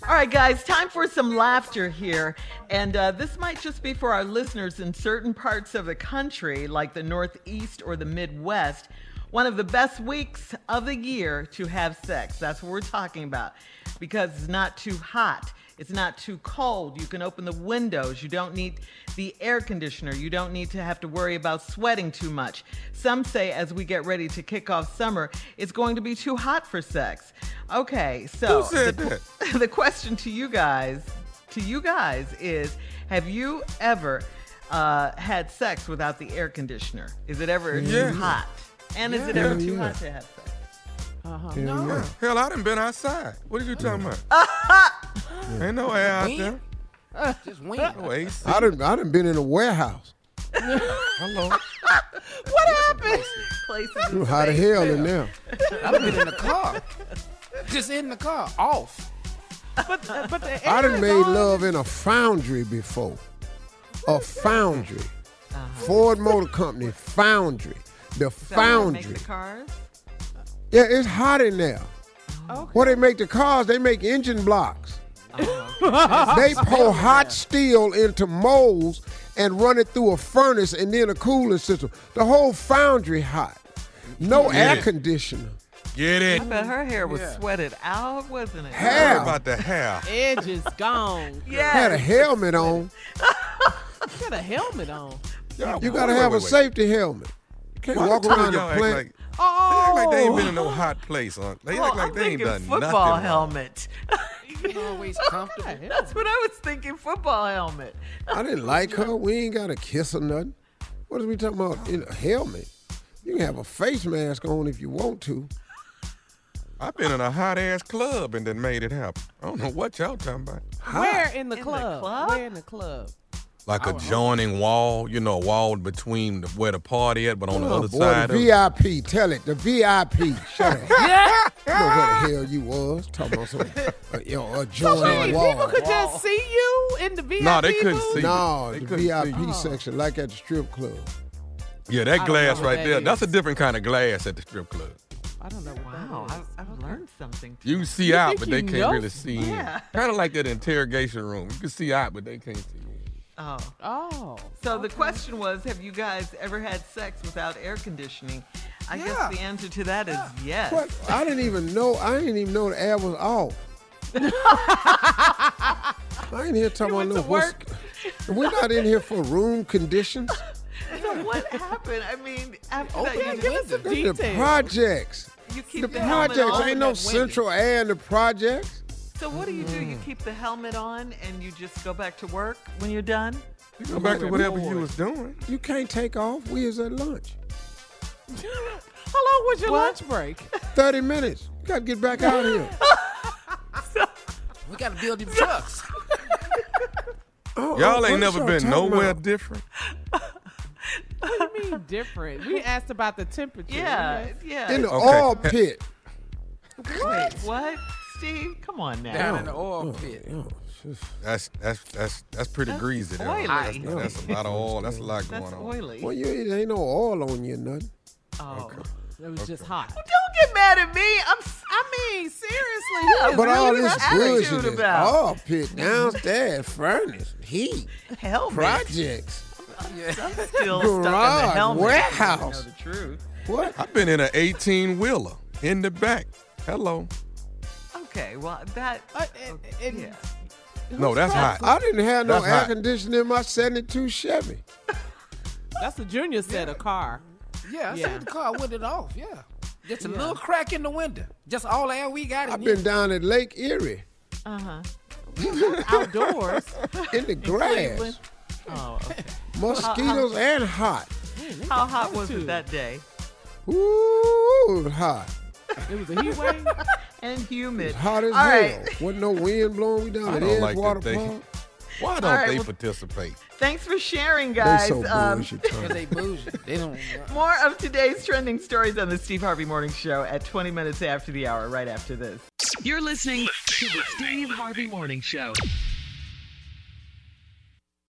All right, guys, time for some laughter here. And this might just be for our listeners in certain parts of the country, like the Northeast or the Midwest. One of the best weeks of the year to have sex. That's what we're talking about. Because it's not too hot. It's not too cold. You can open the windows. You don't need the air conditioner. You don't need to have to worry about sweating too much. Some say as we get ready to kick off summer, it's going to be too hot for sex. Okay, so Who said that? The question to you guys is, have you ever had sex without the air conditioner? Is it ever too hot? And is it ever too hot to have sex? No. Hell, I done been outside. What are you talking about? Ain't no air out there. Just wing. No AC. I done been in a warehouse. Hello. What happened? Places It in was hot as space. hell in there. I've been in the car. Just in the car, off. But the I air done is made on. love in a foundry before. A foundry. Ford Motor Company foundry. The Is that where they make foundry. the cars? Yeah, it's hot in there. Okay. What they make the cars, they make engine blocks. Oh, They pour hot steel into molds and run it through a furnace and then a cooling system. The whole foundry hot. No air conditioner. Get it. I bet her hair was sweated out, wasn't it? Hair. What about the hair? Edge is gone. Had a helmet on. Got a helmet on. You gotta have a safety helmet. You can't walk around the Y'all act plant. like, they act like they ain't been in no hot place. Huh? They act like I'm they ain't thinking done football nothing. helmet. You always comfortable. That's what I was thinking, football helmet. I didn't like her. We ain't got to kiss or nothing. What are we talking about? In a helmet. You can have a face mask on if you want to. I've been in a hot ass club and then made it happen. I don't know what y'all talking about. Where in the In the club? club? Where in the club? Like a joining wall, a wall between where the party at, but on the Oh, other boy, side the of it. VIP. Tell it. The VIP. Shut up. You know where the hell you was. Talking about some, a joint So many wall. people could just see you in the VIP No, they couldn't booth? see. No, They the couldn't see. VIP section, like at the strip club. Yeah, that don't glass know what right that there, is. that's a different kind of glass at the strip club. I don't know what Wow, that is. I've learned something. You can see You out, think but they you can't know? really see in. Yeah. Kind of like that interrogation room. You can see out, but they can't see in. Oh. Oh. So the question was, have you guys ever had sex without air conditioning? I guess the answer to that is yes. What? I didn't even know the air was off. I ain't here talking went about to no work? We're not in here for room conditions. So what happened? I mean, after Okay, that, give us some The details. projects. you keep The the helmet projects. on. Ain't no central air in the projects. So what do? You keep the helmet on and you just go back to work when you're done? You go back to whatever you was doing. You can't take off. We is at lunch. How long was your What? lunch break? 30 minutes. You got to get back out here. We got to build them trucks. Oh, Y'all what ain't never y'all been talking nowhere about? different. What do you mean different? We asked about the temperature. Yeah, We yeah. In the Okay. oil pit. Wait, what? Steve, come on now. Down in the oil pit. Oh, it's just- That's pretty greasy there. oily. That's a lot of oil. That's a lot That's going on. oily. Well, it ain't no oil on you, nothing. Oh. It was just hot. Don't get mad at me. I mean, seriously. But all this attitude bullshit is about? oil pit, downstairs, furnace, heat, Helmet. projects, I'm still stuck in the Garage, helmet. warehouse. To know the truth. what? I've been in an 18-wheeler in the back. Hello. Okay, well that. Yeah. No, that's hot. I didn't have no That's air hot. conditioning in my 72 Chevy. That's a Junior said a car. Yeah, I Yeah. said the car with it off. Yeah. Just a little crack in the window. Just all the air we got in I've here. been down at Lake Erie Outdoors. in the Cleveland? grass. Oh, okay. Mosquitoes and hot. How hot was it that day? Ooh, hot. It was a heat wave. And humid. Hot as All hell. right. Wasn't no wind blowing. We down I at don't like Edgewater that they. Park. Why don't All right, they well- participate? Thanks for sharing, They guys. so bullshit, Because Tom. they bougie. They don't. More of today's trending stories on the Steve Harvey Morning Show at 20 minutes after the hour, right after this. You're listening to the Steve Harvey Morning Show.